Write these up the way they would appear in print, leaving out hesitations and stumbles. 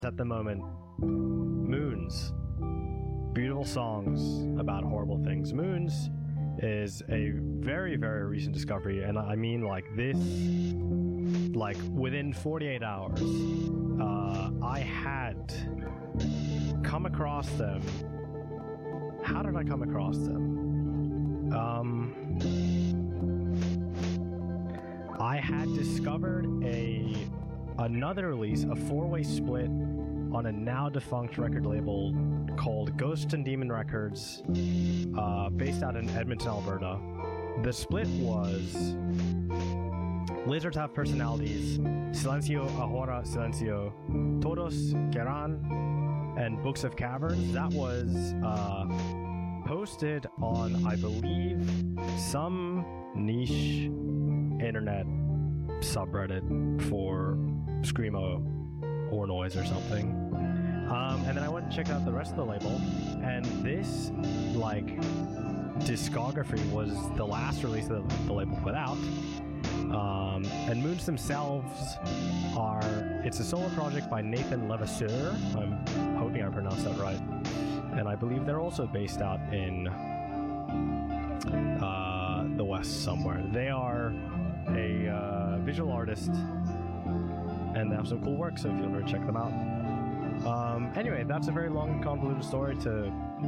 at the moment, Moons. Beautiful songs about horrible things. Moons is a very, very recent discovery, and I mean like this, like within 48 hours, I had come across them. How did I come across them? I had discovered another release, a four-way split on a now defunct record label called Ghost and Demon Records, based out in Edmonton, Alberta. The split was Lizards Have Personalities, Silencio Ahora Silencio, Todos Querrán, and Books of Caverns. That was posted on, I believe, some niche internet subreddit for Screamo or Noise or something. And then I went and checked out the rest of the label, and this like discography was the last release that the label put out. And Moons themselves it's a solo project by Nathan Levasseur. I'm hoping I pronounced that right. And I believe they're also based out in the West somewhere. They are a visual artist, and they have some cool work, so if you ever check them out. Anyway, that's a very long and convoluted story to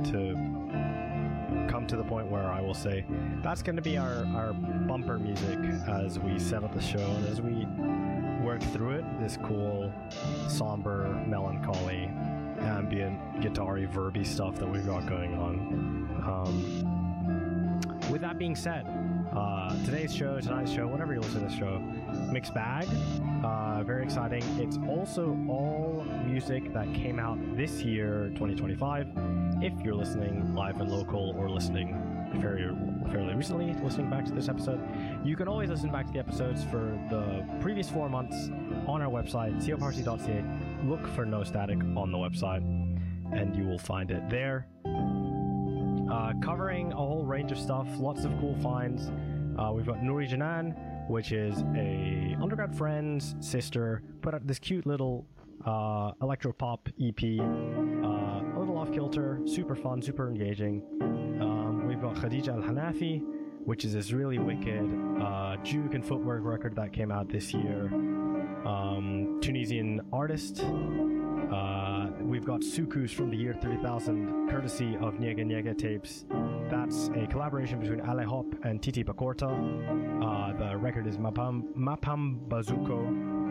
come to the point where I will say that's going to be our bumper music as we set up the show and as we work through it. This cool, somber, melancholy, ambient, guitar-y, verby stuff that we've got going on. With that being said, tonight's show, whenever you listen to this show, mixed bag, very exciting. It's also all music that came out this year, 2025. If you're listening live and local or listening fairly recently, listening back to this episode, you can always listen back to the episodes for the previous 4 months on our website, cofrc.ca. Look for No Static on the website, and you will find it there. Covering a whole range of stuff, lots of cool finds. We've got Nouri Janan, which is a undergrad friend's sister, put out this cute little electro-pop EP, a little off-kilter, super fun, super engaging. We've got Khadija Al-Hanafi, which is this really wicked juke and footwork record that came out this year. Tunisian artist. We've got Sukus from the year 3000, courtesy of Nyega Nyega Tapes. That's a collaboration between Ale Hop and Titi Pakorta. The record is Mapam Bazuko.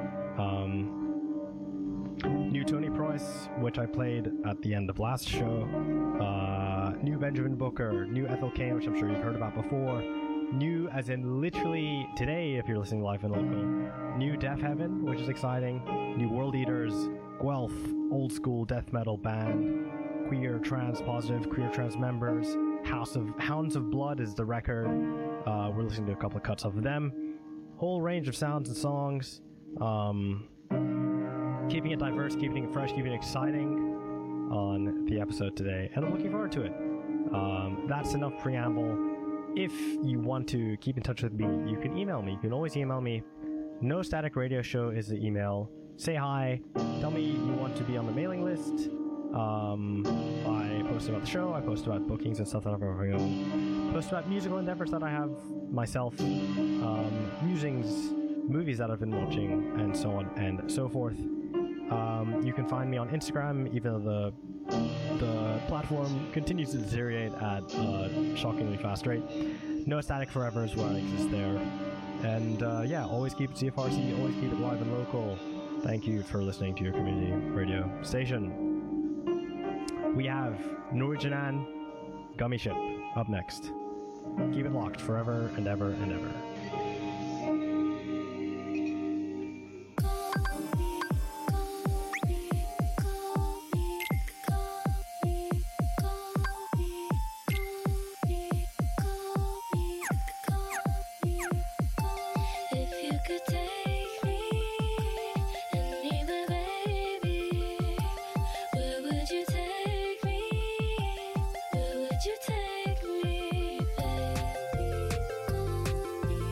New Tony Price, which I played at the end of last show. New Benjamin Booker. New Ethel Kane, which I'm sure you've heard about before. New as in literally today if you're listening live and local. New Deaf Heaven, which is exciting. New World Eaters. Guelph, old school death metal band. Queer trans positive, queer trans members. Hounds of Blood is the record. We're listening to a couple of cuts of them. Whole range of sounds and songs. Keeping it diverse, keeping it fresh, keeping it exciting on the episode today. And I'm looking forward to it. That's enough preamble. If you want to keep in touch with me, you can email me. You can always email me. No Static Radio Show is the email. Say hi. Tell me you want to be on the mailing list. I post about the show. I post about bookings and stuff that I've ever done. Post about musical endeavors that I have myself. Musings, movies that I've been watching, and so on and so forth. You can find me on Instagram, even though the platform continues to deteriorate at a shockingly fast rate. No Static Forever is where I exist there. And yeah, always keep it CFRC, always keep it live and local. Thank you for listening to your community radio station. We have Nouri Janan, Gummy Ship, up next. Keep it locked forever and ever and ever. You take me, baby.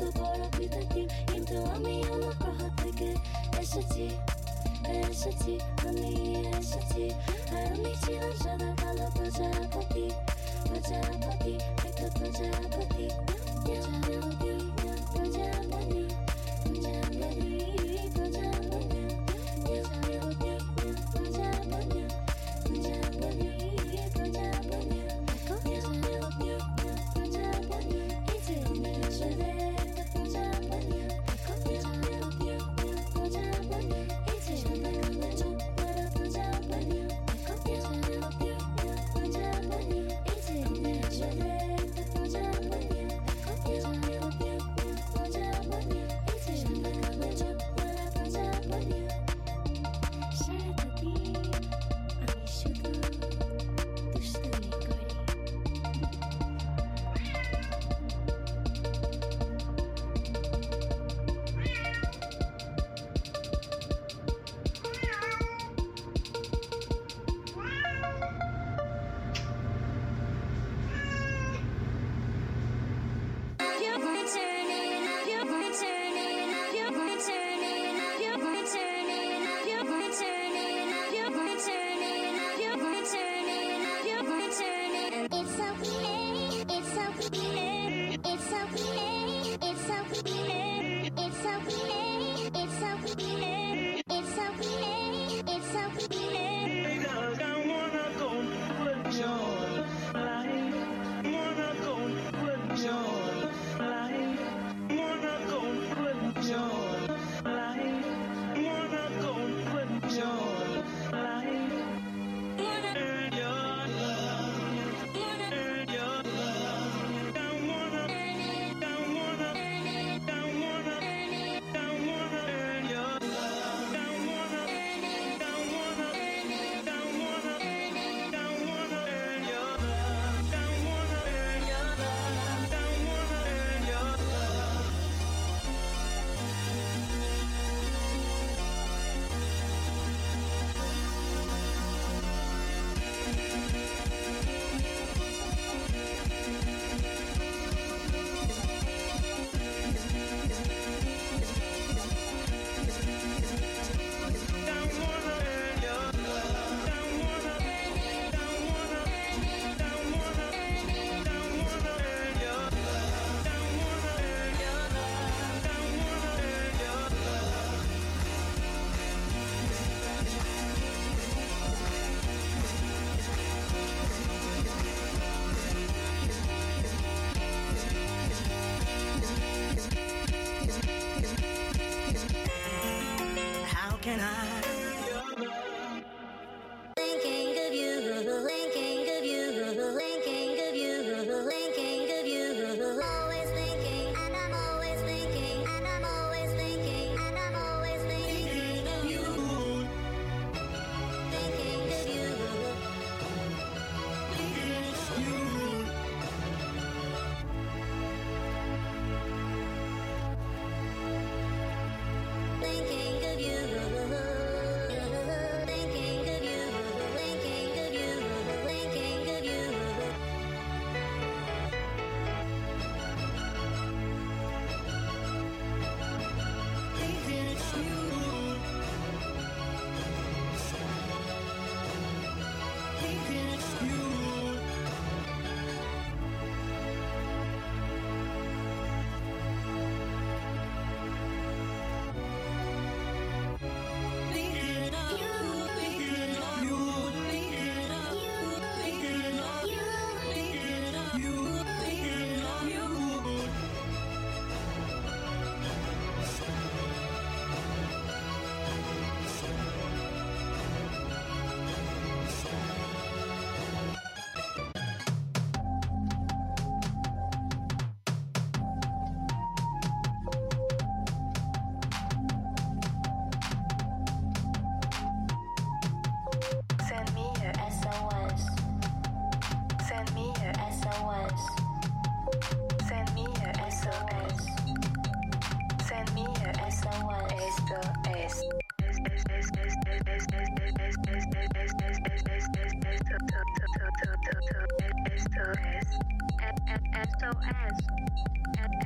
এত বড় বিদাতি কিন্তু আমি আমার গ্রহ থেকে এসেছি এসেছি আমি এসেছি আর আমি ছিলাম সাদা কালো প্রজাপতি প্রজাপতি একটা প্রজাপতি প্রজাপতি প্রজাপতি প্রজাপতি প্রজাপতি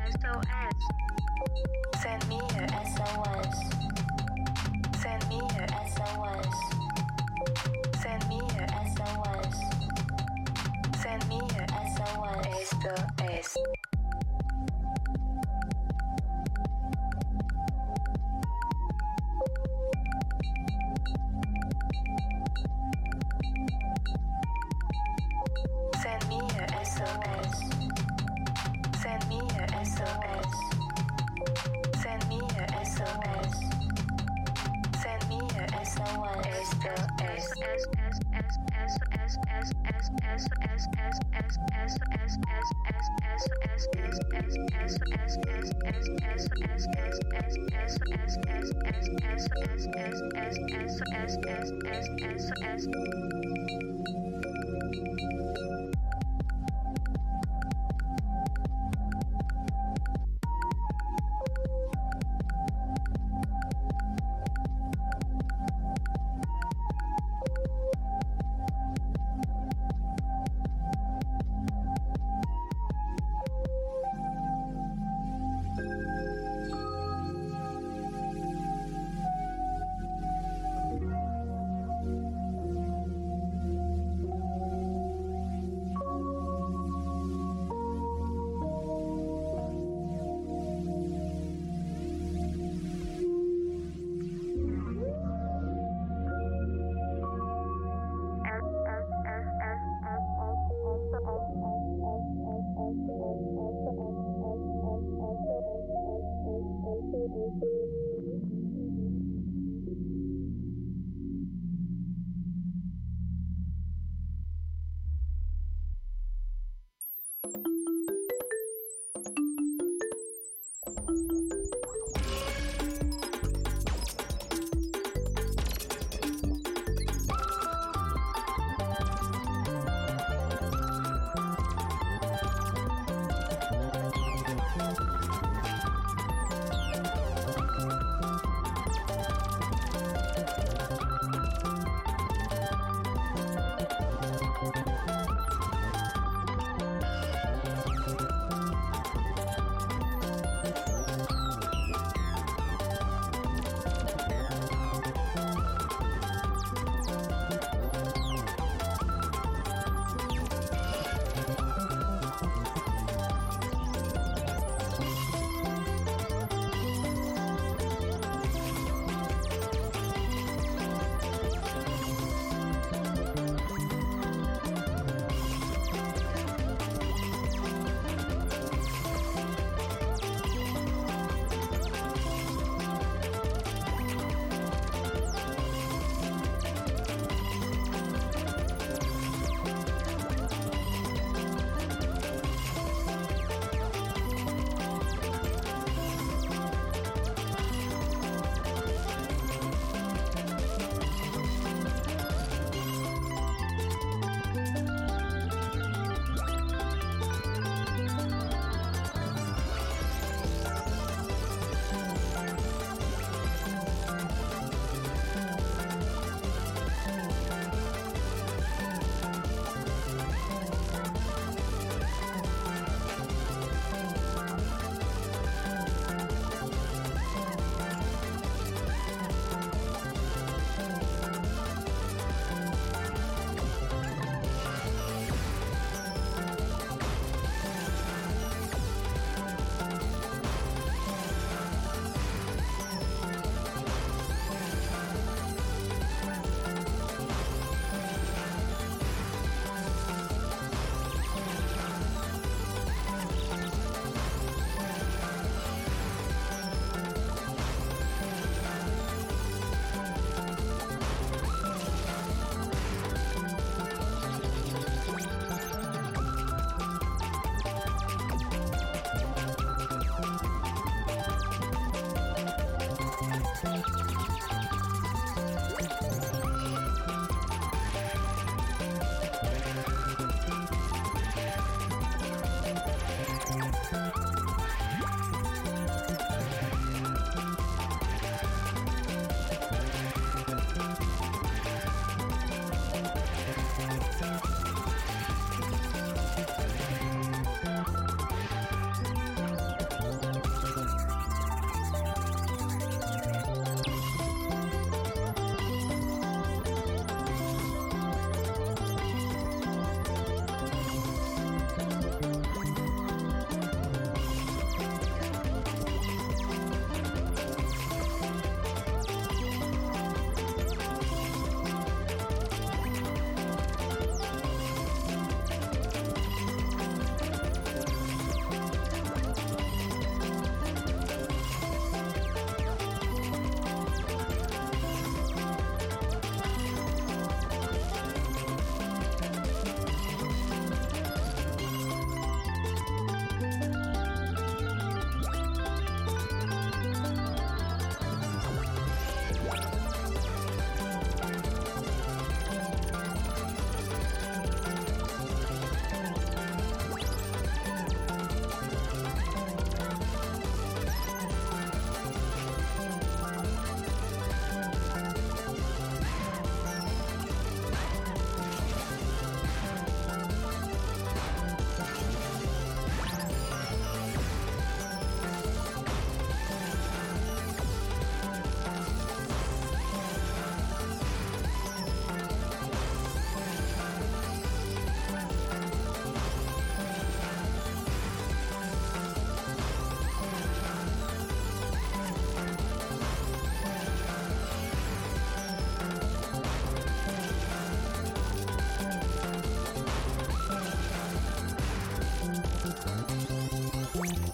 Send me your SOS. Send me your SOS. Send me your SOS. Send me your SOS. SOS. Send me your SOS. Send me your SOS. Send me your SOS. Send me your SOS.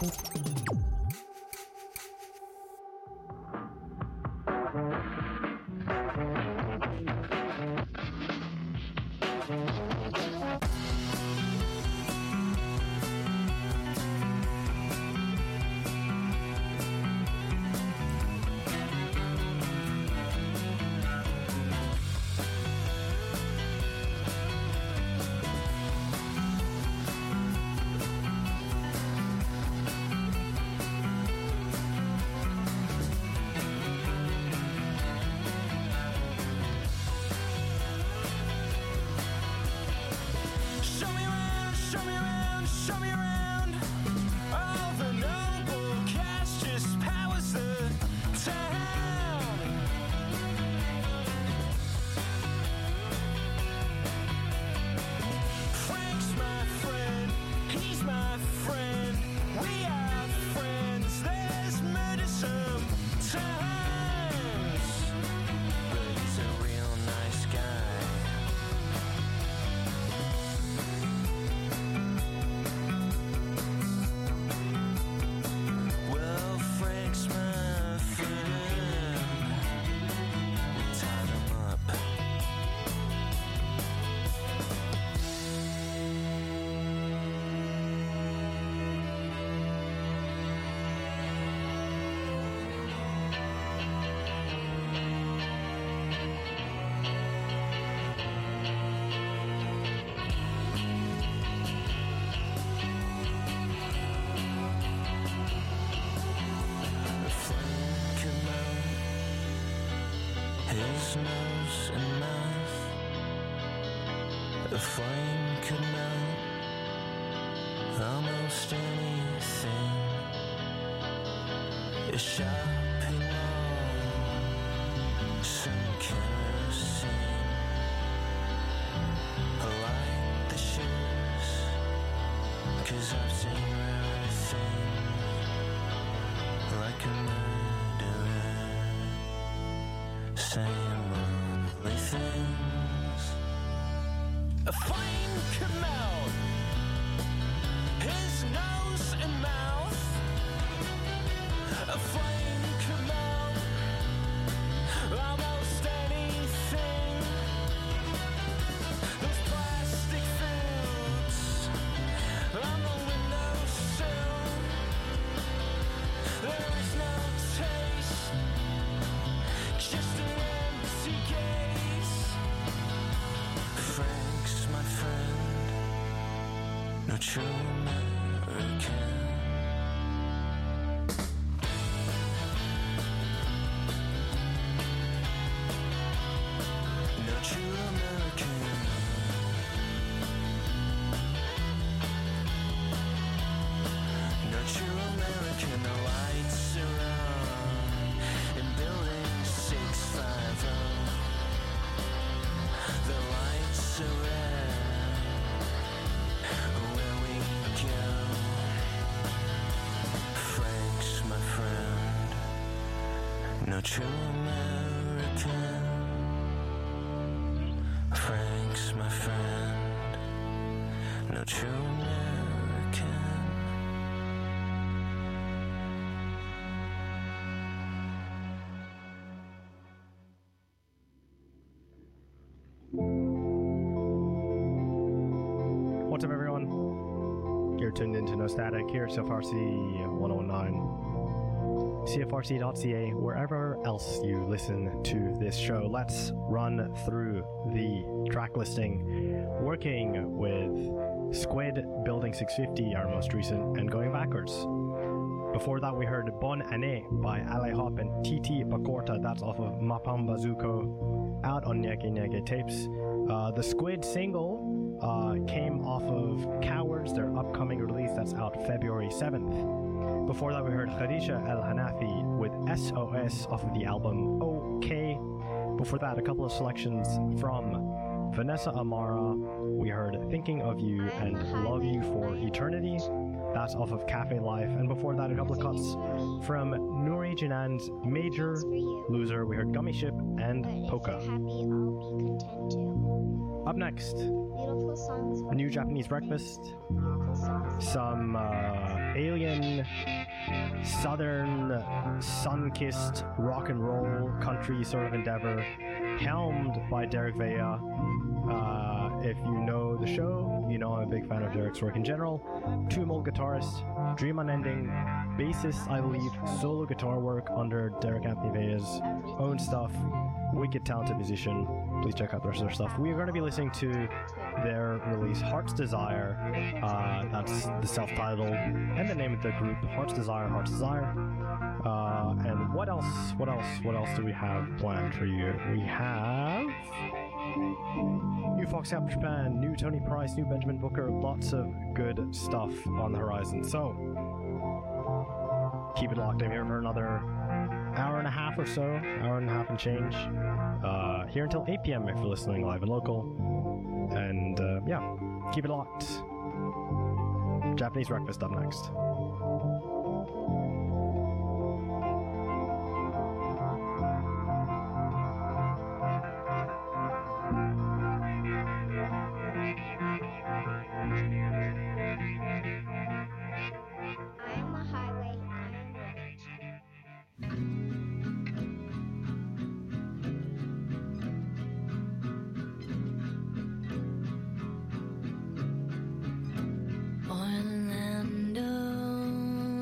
His nose and mouth, a flame could melt almost anything. A shopping mall, some kerosene. I like the shoes, 'cause I've seen rare things, like a murderer saying lovely things. A flame could melt his nose and mouth. A flame could melt almost anything. Those plastic foods on the windowsill. There is no taste, just an empty gaze. Frank's my friend, no true American. No true American. No true American. The lights are on in building 650. The lights are red where we go. Frank's my friend, no true American. Frank's my friend, no true American. What's up, everyone? You're tuned into No Static here at CFRC 109, CFRC.ca, wherever else you listen to this show. Let's run through the track listing, working with Squid, Building 650, our most recent, and going backwards. Before that, we heard Bonne Année by Ale Hop and TT Bakorta. That's off of Mapambazuko, out on Nyege Nyege tapes. The Squid single came off of Cowards, their upcoming release that's out February 7th. Before that, we heard Khadija El Hanafi with SOS off of the album OK. Before that, a couple of selections from Vanessa Amara. We heard Thinking of You and Love You for Eternity. That's off of Cafe Life. And before that, a couple of cuts from Nuri Janan's Major Loser. We heard Gummy Ship and Polka. Up next, beautiful songs. New Japanese breakfast, Beautiful songs. some alien, southern, sun-kissed rock and roll country sort of endeavor, helmed by Derek Vea. If you know the show, you know I'm a big fan of Derek's work in general. Two-mold guitarist, Dream Unending, bassist, I believe, solo guitar work under Derek Anthony Vea's own stuff. Wicked talented musician. Please check out the rest of their stuff. We are going to be listening to their release, Heart's Desire. That's the self-titled and the name of the group, Heart's Desire, Heart's Desire. And what else do we have planned for you? We have new Foxcap Japan, new Tony Price, new Benjamin Booker, lots of good stuff on the horizon. So keep it locked in here for another hour and a half or so, hour and a half and change. Here until 8 p.m. if you're listening live and local. And yeah, keep it locked. Japanese breakfast up next. I am the highway. I am the road. Orlando,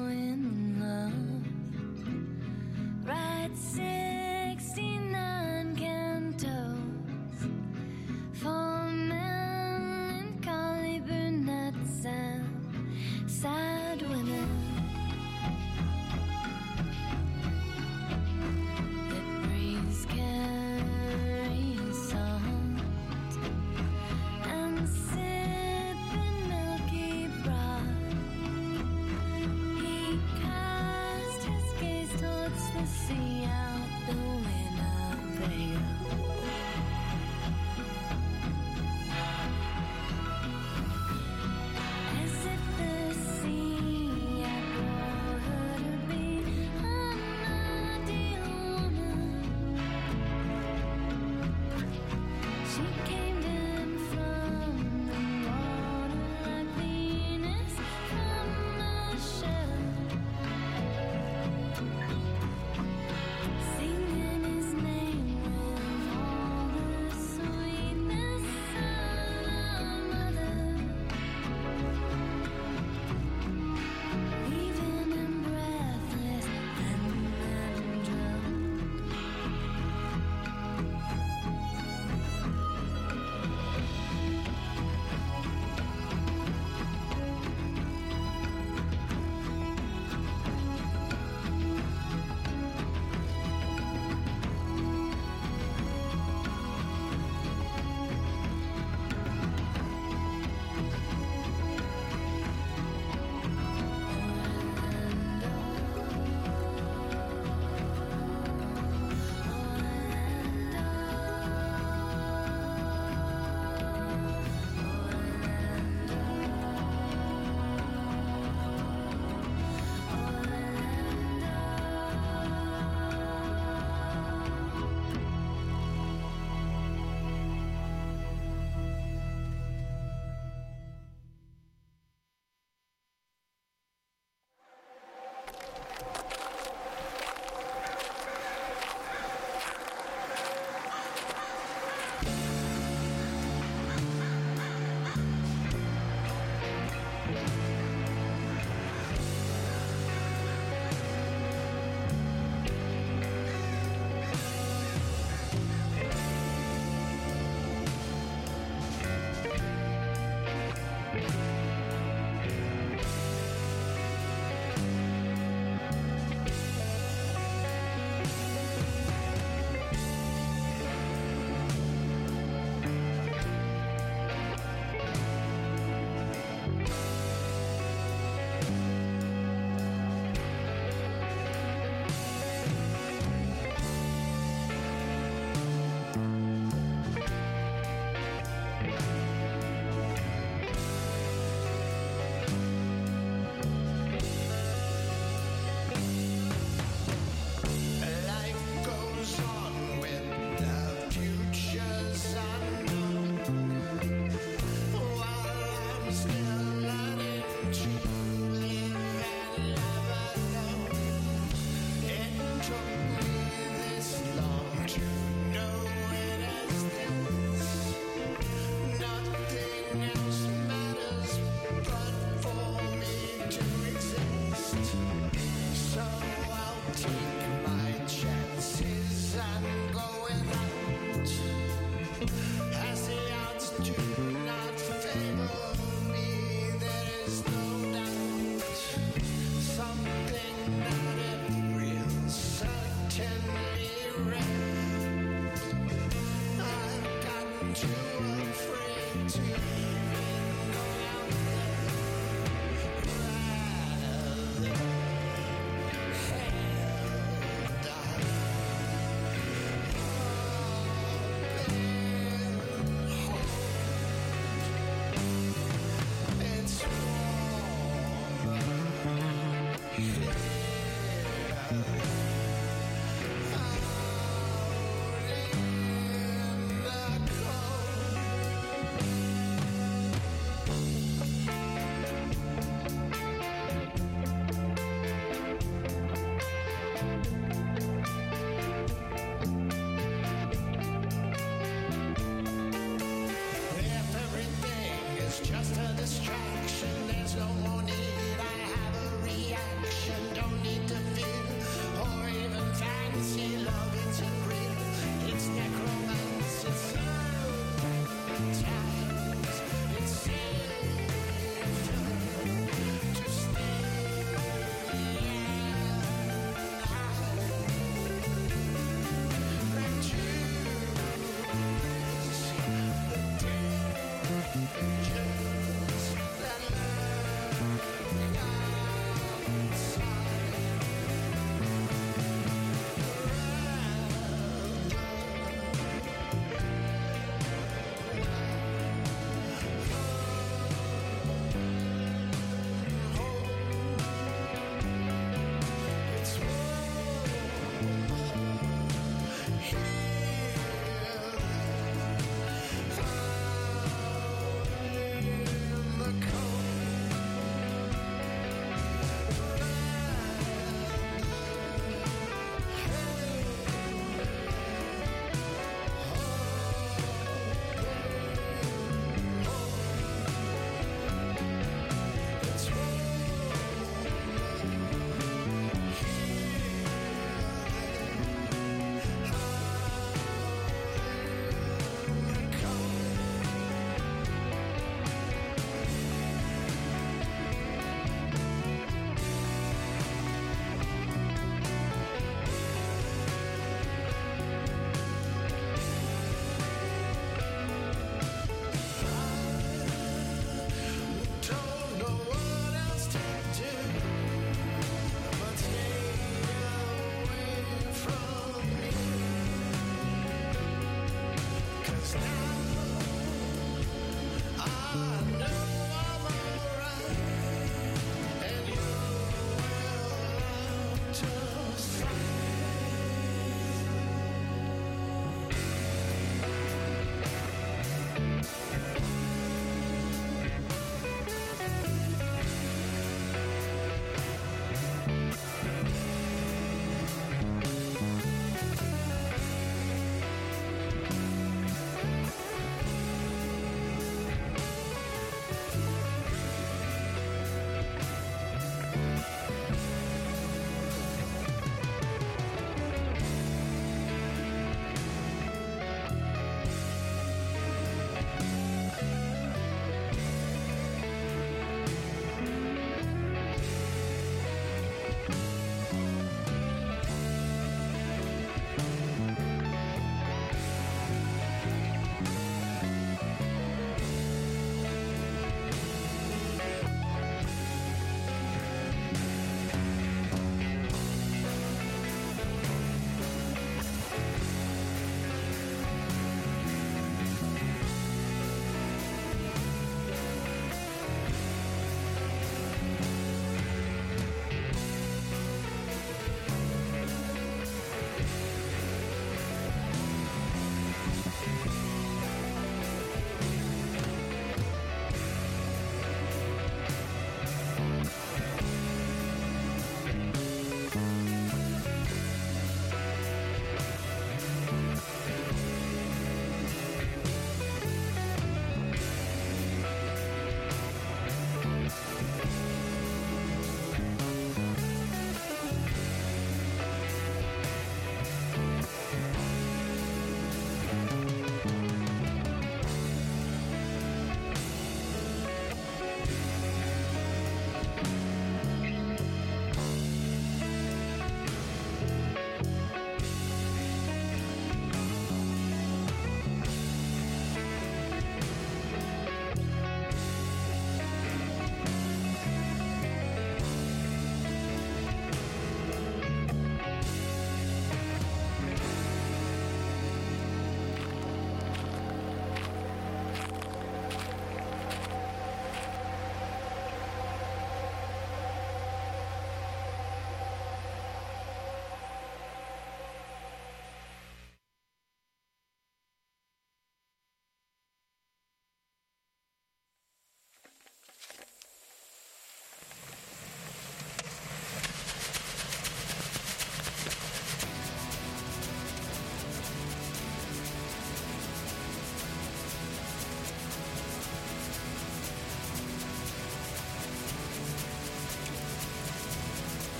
Just a distraction, there's no more need. I have a reaction.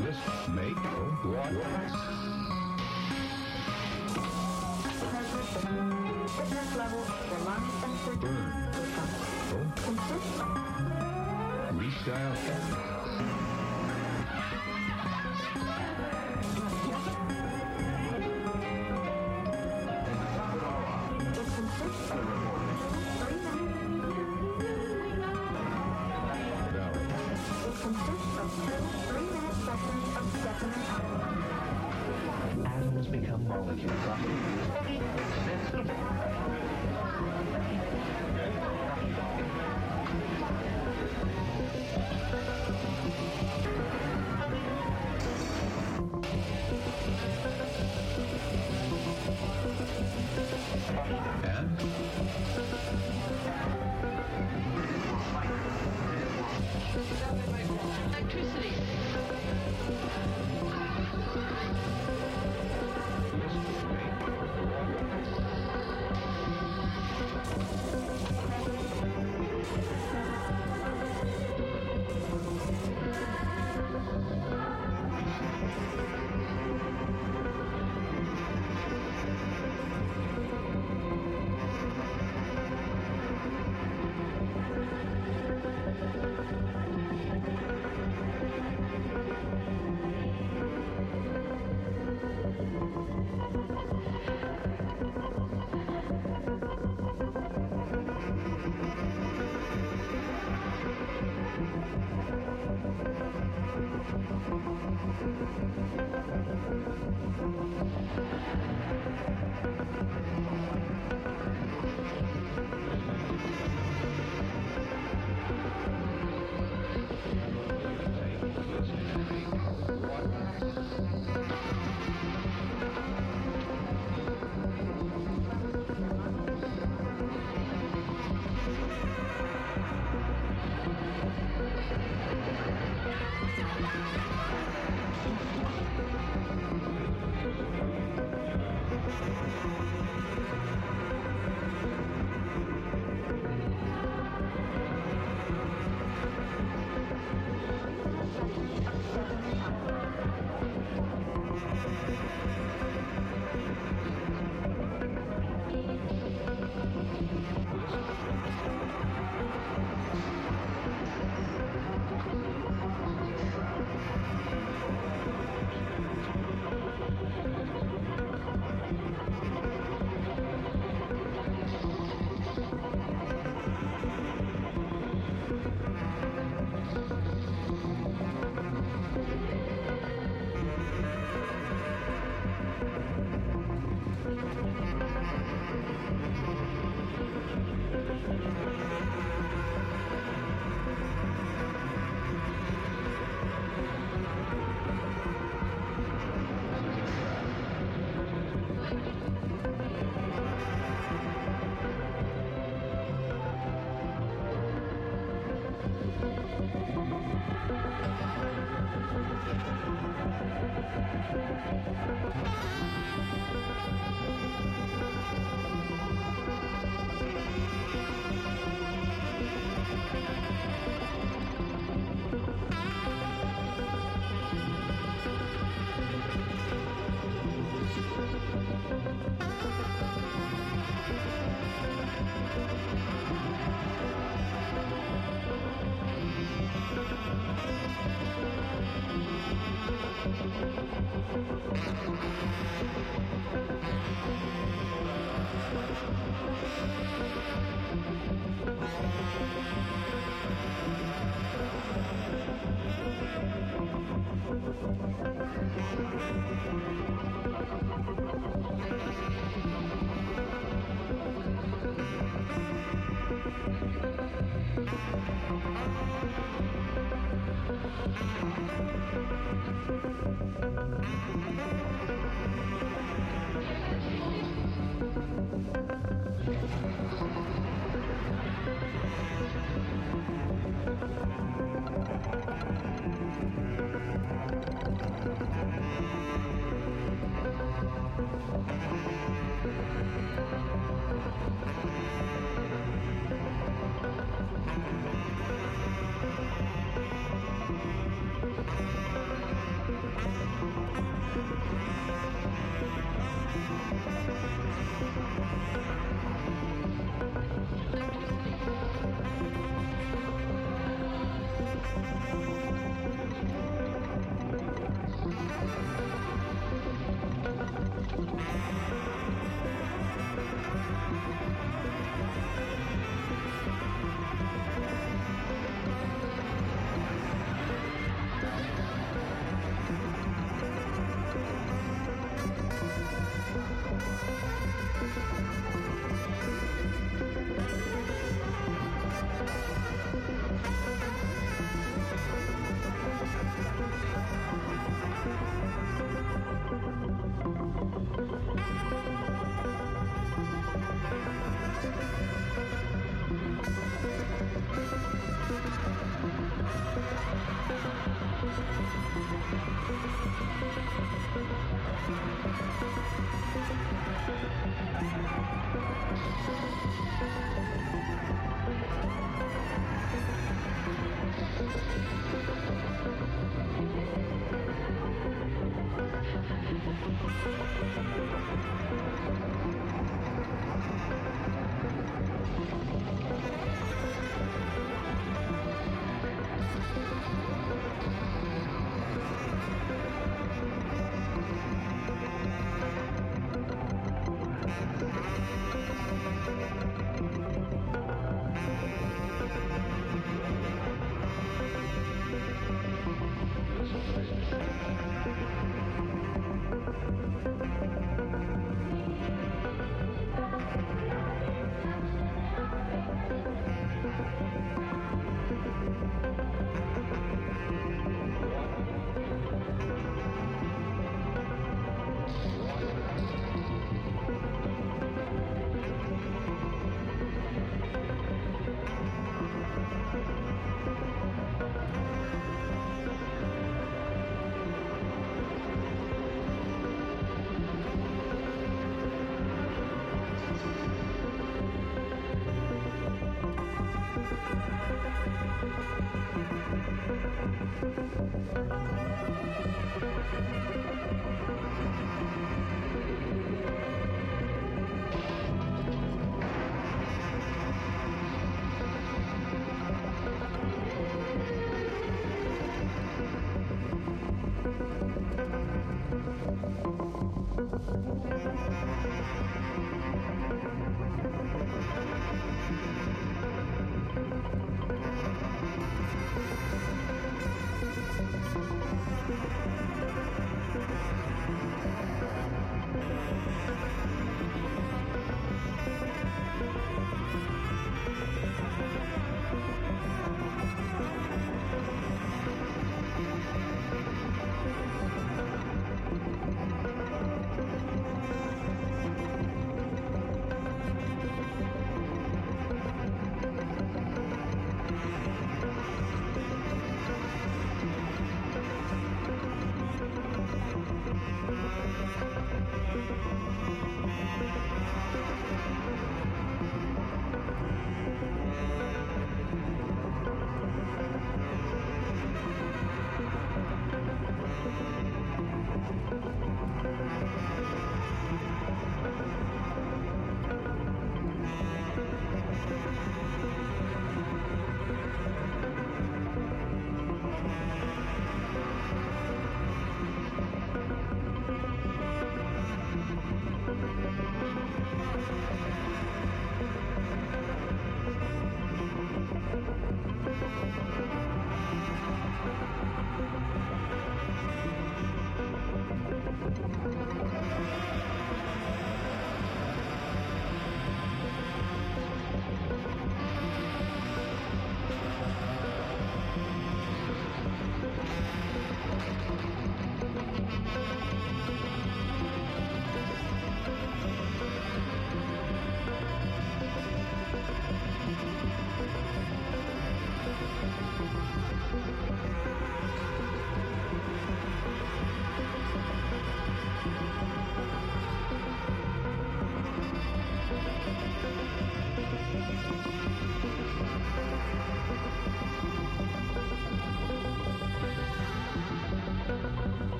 List, make, what? Fitness level for lungs and Burn. consists of Restyle. it consists of 3 Valid. It consists of 2 3-minute sessions of definite outline. Atoms become molecules. And Electricity.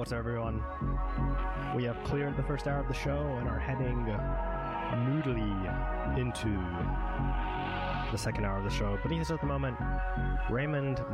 What's up, everyone? We have cleared the first hour of the show and are heading moodily into the second hour of the show. Beneath us at the moment, Raymond